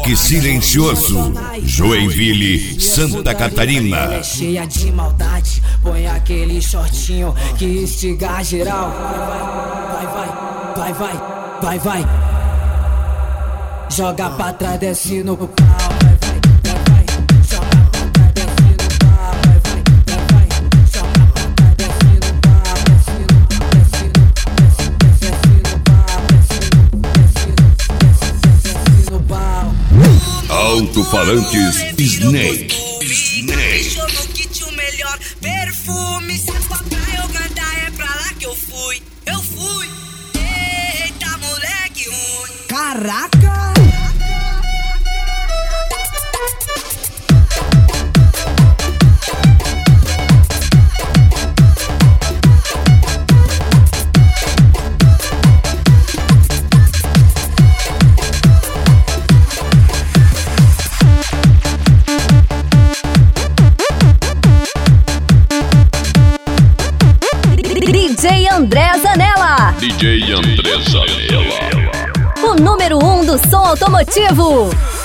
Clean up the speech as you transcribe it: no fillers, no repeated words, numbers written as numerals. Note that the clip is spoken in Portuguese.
Ataque Silencioso, Joinville, Santa Catarina. É cheia de maldade, põe aquele shortinho que instiga geral. Vai. Joga pra trás, desce no pau. Alto-falantes Snake. Jogo que tinha o melhor perfume. Se é pra eu cantar, é pra lá que eu fui. Eita, moleque ruim. Caraca! DJ André Zanella. DJ André Zanella. O número 1 do som automotivo.